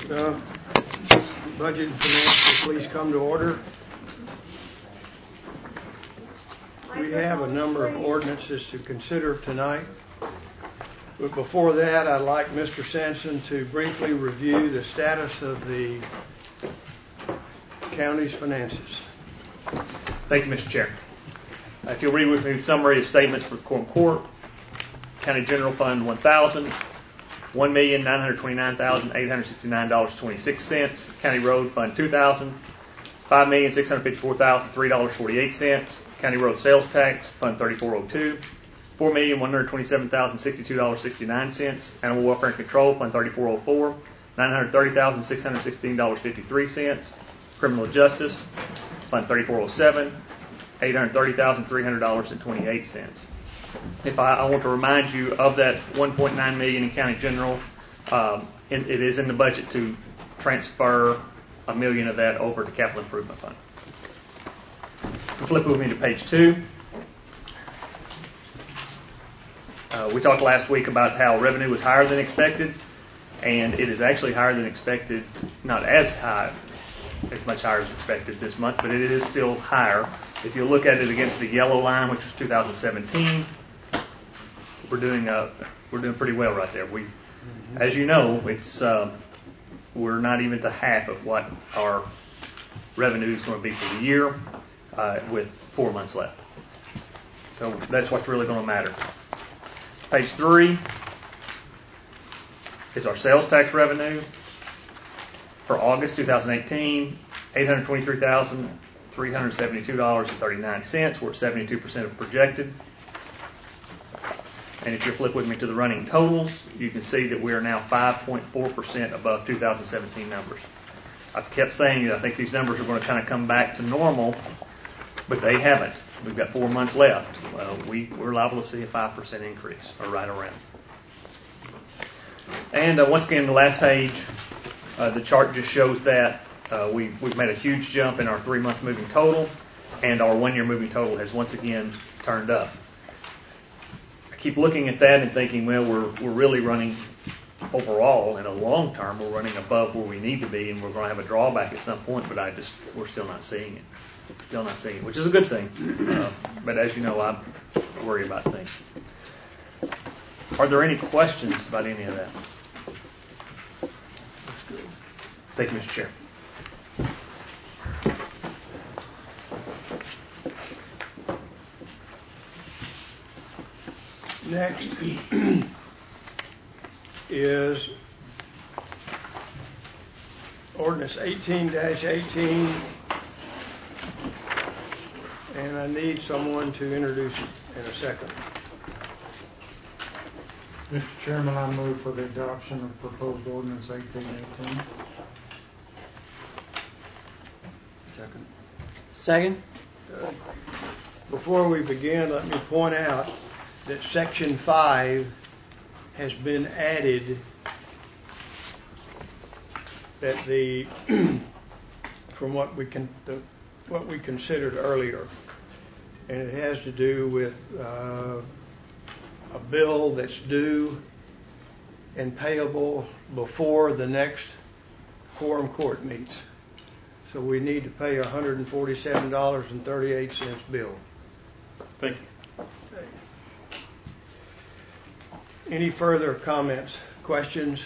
Budget and Finance, please come to order. We have a number of ordinances to consider tonight. But before that, I'd like Mr. Sampson to briefly review the status of the county's finances. Thank you, Mr. Chair. If you'll read with me the summary of statements for Quorum Court, County General Fund 1,000, $1,929,869.26. County Road Fund 2,000, $5,654,003.48. County Road Sales Tax Fund 3402, $4,127,062.69. Animal Welfare and Control Fund 3404, $930,616.53. Criminal Justice Fund 3407, $830,300.28. If I want to remind you of that $1.9 million in County General, it is in the budget to transfer $1 million of that over to Capital Improvement Fund. Flip with me to page 2. We talked last week about how revenue was higher than expected, and it is actually higher than expected, not as much higher as expected this month, but it is still higher. If you look at it against the yellow line, which was 2017, we're doing pretty well right there. As you know, we're not even to half of what our revenue is going to be for the year, with 4 months left. So that's what's really going to matter. Page 3 is our sales tax revenue for August 2018, $823,372.39. We're at 72% of projected. And if you flip with me to the running totals, you can see that we are now 5.4% above 2017 numbers. I've kept saying that I think these numbers are going to kind of come back to normal, but they haven't. We've got 4 months left. We're liable to see a 5% increase, or right around. And once again, the last page, the chart just shows that we've made a huge jump in our 3-month moving total, and our 1-year moving total has once again turned up. I keep looking at that and thinking, well, we're really running overall in a long term. We're running above where we need to be, and we're going to have a drawback at some point. But we're still not seeing it. Still not seeing it, which is a good thing. But as you know, I worry about things. Are there any questions about any of that? Thank you, Mr. Chair. Next is Ordinance 18-18, and I need someone to introduce it in a second. Mr. Chairman, I move for the adoption of proposed ordinance 1818. Second. Before we begin, let me point out that Section 5 has been added from what we considered earlier, and it has to do with a bill that's due and payable before the next Quorum Court meets. So we need to pay $147.38 bill. Thank you. Okay. Any further comments, questions?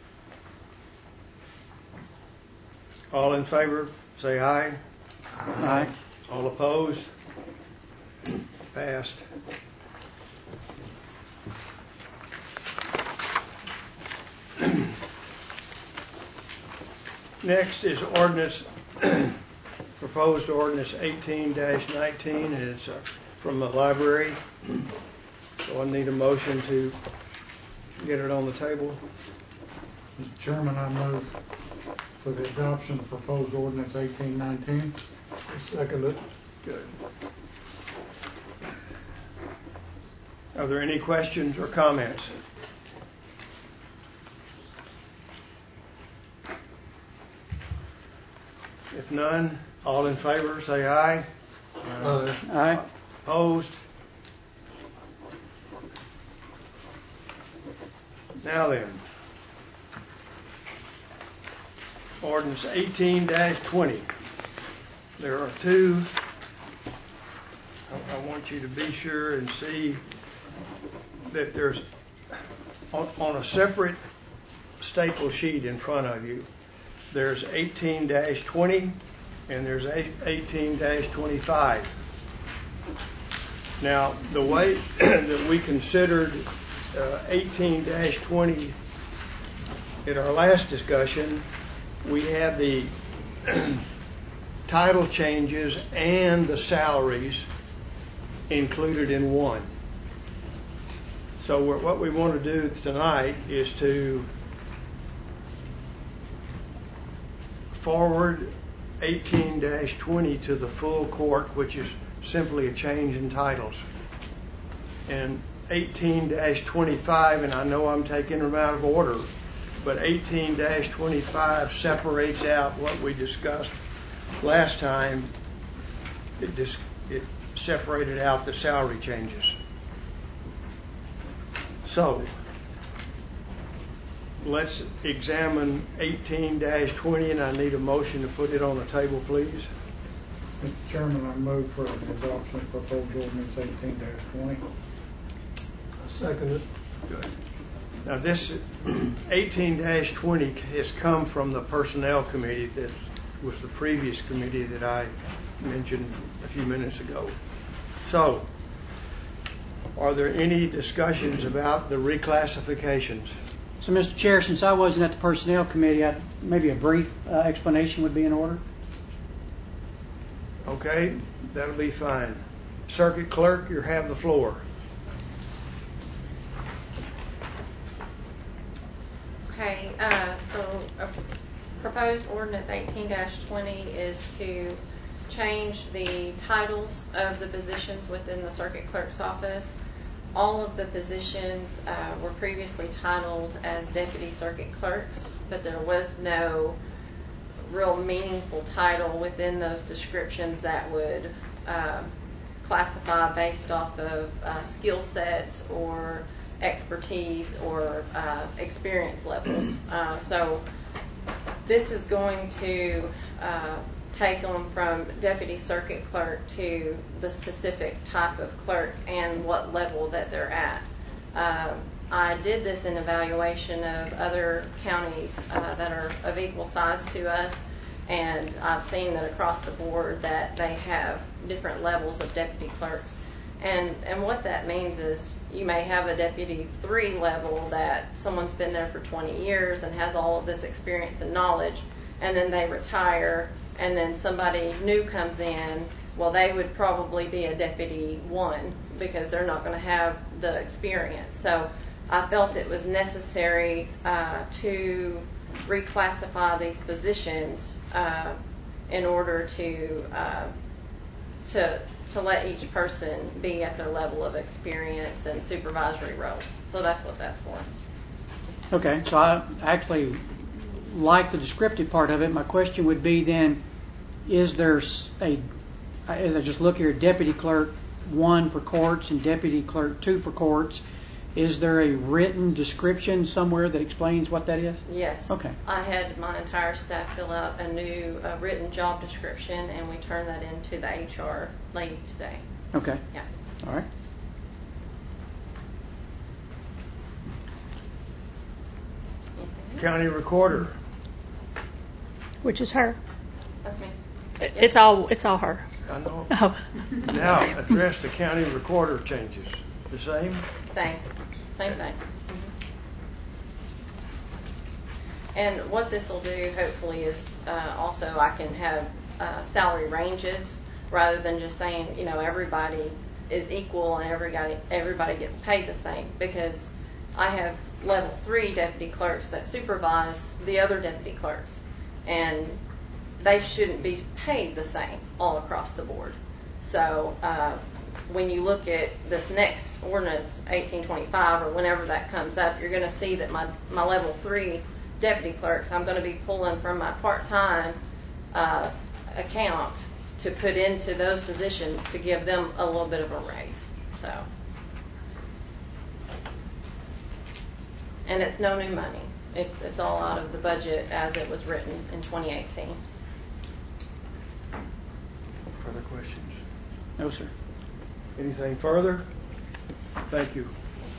All in favor, say aye. Aye. All opposed? Passed. Next is proposed ordinance 18-19, and it's from the library. So I need a motion to get it on the table. Mr. Chairman, I move for the adoption of proposed ordinance 1819. Second it. Good. Are there any questions or comments? If none, all in favor, say aye. Aye. Opposed? Now then, ordinance 18-20. There are two. I want you to be sure and see that there's on a separate staple sheet in front of you, there's 18-20 and there's 18-25. Now, the way that we considered 18-20 in our last discussion, we had the title changes and the salaries included in one. So what we want to do tonight is to forward 18-20 to the full court, which is simply a change in titles. And 18-25, and I know I'm taking them out of order, but 18-25 separates out what we discussed last time. It separated out the salary changes. So let's examine 18-20, and I need a motion to put it on the table, please. Mr. Chairman, I move for the adoption of proposed ordinance 18-20. I second it. Good. Now this 18-20 has come from the Personnel Committee that was the previous committee that I mentioned a few minutes ago. So, are there any discussions about the reclassifications? So, Mr. Chair, since I wasn't at the Personnel Committee, maybe a brief explanation would be in order. Okay, that'll be fine. Circuit Clerk, you have the floor. Okay, so proposed ordinance 18-20 is to change the titles of the positions within the circuit clerk's office. All of the positions were previously titled as deputy circuit clerks, but there was no real meaningful title within those descriptions that would classify based off of skill sets or expertise or experience levels. So this is going to take them from deputy circuit clerk to the specific type of clerk and what level that they're at. I did this in evaluation of other counties that are of equal size to us, and I've seen that across the board that they have different levels of deputy clerks. And what that means is you may have a deputy 3 level that someone's been there for 20 years and has all of this experience and knowledge, and then they retire, and then somebody new comes in. Well, they would probably be a deputy 1 because they're not going to have the experience. So I felt it was necessary to reclassify these positions in order to let each person be at their level of experience and supervisory roles. So that's what that's for. Okay, so I actually like the descriptive part of it. My question would be then, is there as I just look here, deputy clerk 1 for courts and deputy clerk 2 for courts, is there a written description somewhere that explains what that is? Yes. Okay. I had my entire staff fill out a new written job description, and we turned that into the HR lady today. Okay. Yeah. All right. County Recorder. Which is her. That's me. It's all her. I know. Oh. Now, address the County Recorder changes. The same? Same thing. And what this will do, hopefully, is also I can have salary ranges rather than just saying, everybody is equal and everybody gets paid the same, because I have level 3 deputy clerks that supervise the other deputy clerks, and they shouldn't be paid the same all across the board. So when you look at this next ordinance, 1825, or whenever that comes up, you're going to see that my level 3 deputy clerks, I'm going to be pulling from my part-time account to put into those positions to give them a little bit of a raise. And it's no new money. It's all out of the budget as it was written in 2018. Further questions? No, sir. Anything further? Thank you.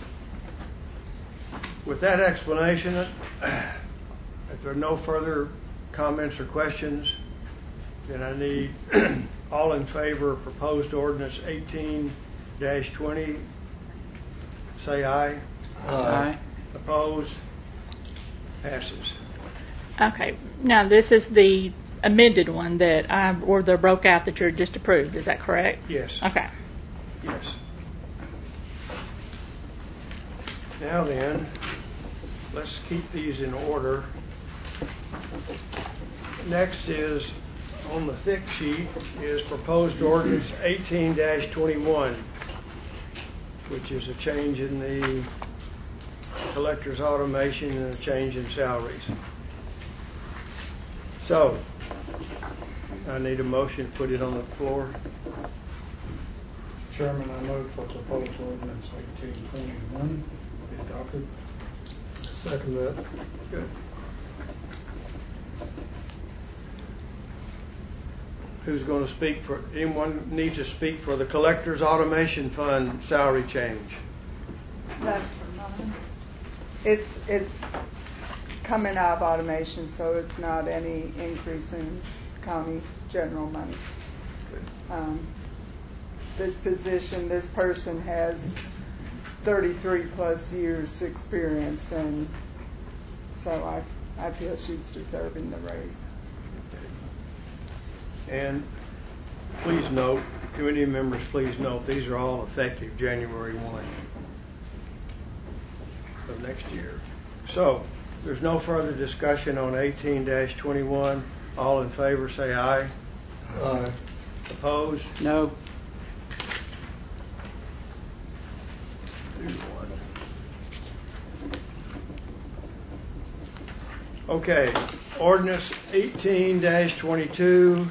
With that explanation, if there are no further comments or questions, then I need all in favor of proposed ordinance 18-20, say aye. Aye. Opposed? Passes. Okay. Now this is the amended one that or the broke out that you're just approved. Is that correct? Yes. Okay. Yes. Now then, let's keep these in order. Next is, on the thick sheet, is proposed ordinance 18-21, which is a change in the collector's automation and a change in salaries. So, I need a motion to put it on the floor. Mr. Chairman, I move for proposed ordinance 1821 be adopted. Second that. Good. Who's going to speak for, anyone needs to speak for the collector's automation fund salary change? That's fine. It's coming out of automation, so it's not any increase in county general money. This position, this person has 33 plus years experience, and so I feel she's deserving the raise. And please note, committee members, please note, these are all effective January 1 of next year. So, there's no further discussion on 18-21. All in favor say aye. Aye. Opposed? No. 2-1. Okay, ordinance 18-22,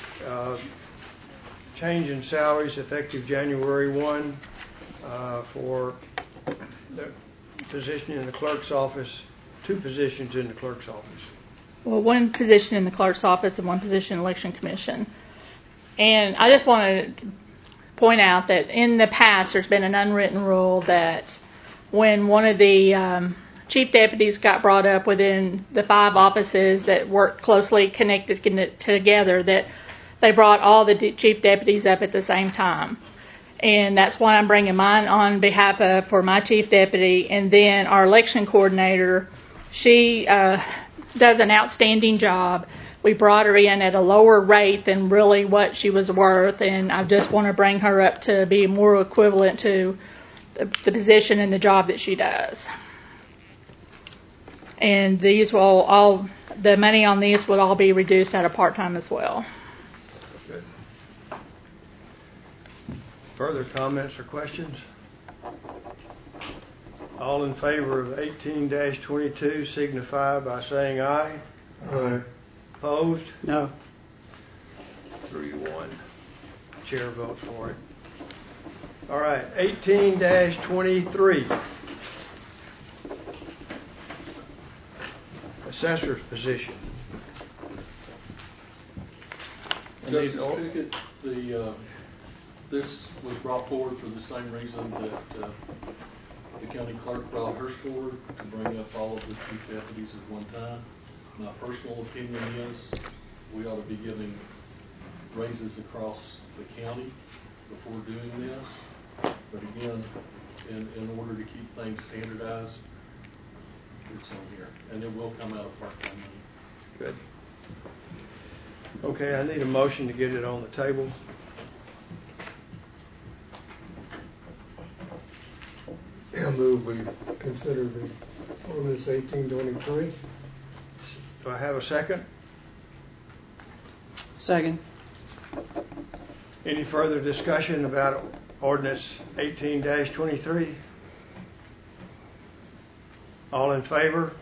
change in salaries effective January 1 for the position in the clerk's office, 2 positions in the clerk's office. Well, 1 position in the clerk's office and 1 position in the election commission. And I just want to point out that in the past there's been an unwritten rule that when one of the chief deputies got brought up within the 5 offices that work closely connected together, that they brought all the chief deputies up at the same time. And that's why I'm bringing mine on behalf of for my chief deputy. And then our election coordinator, she does an outstanding job. We brought her in at a lower rate than really what she was worth, and I just want to bring her up to be more equivalent to the position and the job that she does. And these will the money on these would all be reduced out of part-time as well. Good. Further comments or questions? All in favor of 18-22 signify by saying aye. Aye. Opposed? No. 3-1. Chair votes for it. All right, 18-23. Assessor's position. Justice Pickett, this was brought forward for the same reason that the county clerk brought hers forward, to bring up all of the chief deputies at one time. My personal opinion is we ought to be giving raises across the county before doing this. But again, in order to keep things standardized, it's on here. And it will come out of part-time money. Good. Okay, I need a motion to get it on the table. I move we consider the ordinance 1823. Do I have a second? Second. Any further discussion about ordinance 18-23? All in favor?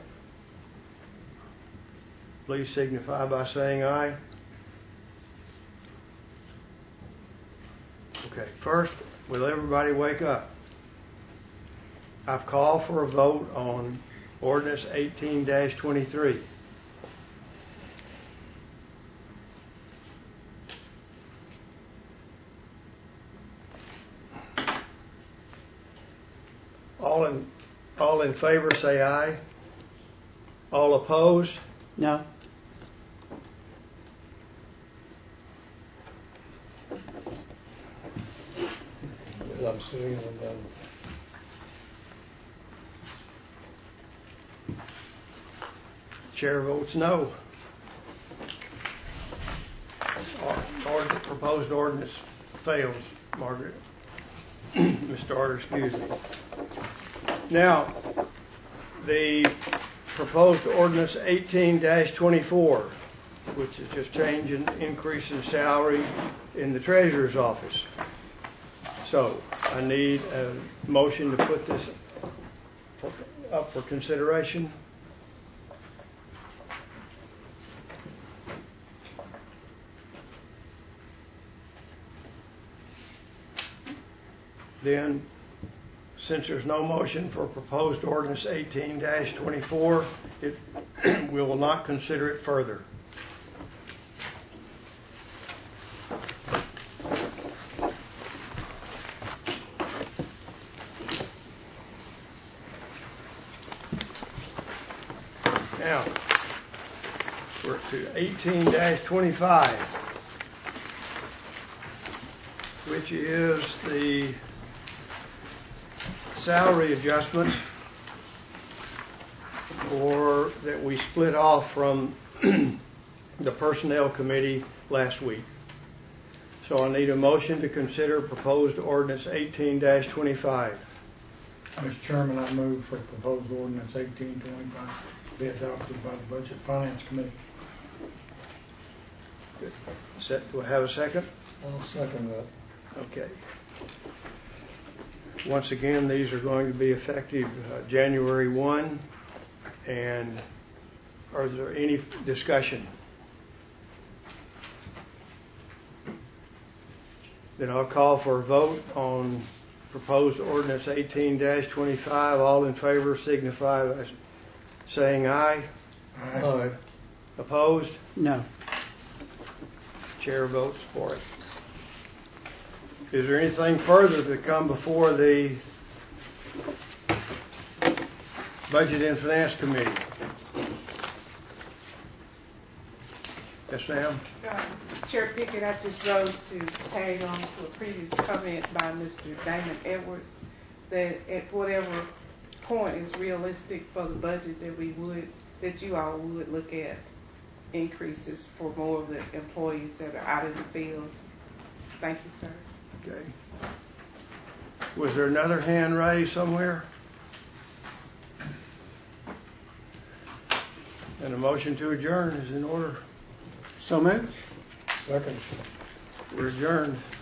Please signify by saying aye. Okay, first, will everybody wake up? I've called for a vote on ordinance 18-23. All in favor say aye. All opposed? No. I'm sitting on that. Chair votes no. Proposed ordinance fails, Margaret. Mr. Arter, excuse me. Now, the proposed ordinance 18-24, which is just changing, increasing salary in the treasurer's office. So I need a motion to put this up for consideration. Then, since there's no motion for proposed ordinance 18-24, we will not consider it further. Now, we're to 18-25, which is the salary adjustments that we split off from the Personnel Committee last week. So I need a motion to consider proposed ordinance 18-25. Mr. Chairman, I move for proposed ordinance 1825 be adopted by the Budget Finance Committee. Good. Do I have a second? I'll second that. Okay. Once again, these are going to be effective January 1. And are there any discussion? Then I'll call for a vote on proposed ordinance 18-25. All in favor signify by saying aye. Aye. Opposed? No. Chair votes for it. Is there anything further to come before the Budget and Finance Committee? Yes, ma'am. Chair Pickett, I just wrote to tag on to a previous comment by Mr. Damon Edwards that at whatever point is realistic for the budget that you all would look at increases for more of the employees that are out in the fields. Thank you, sir. Okay. Was there another hand raised somewhere? And a motion to adjourn is in order. So moved. Second. We're adjourned.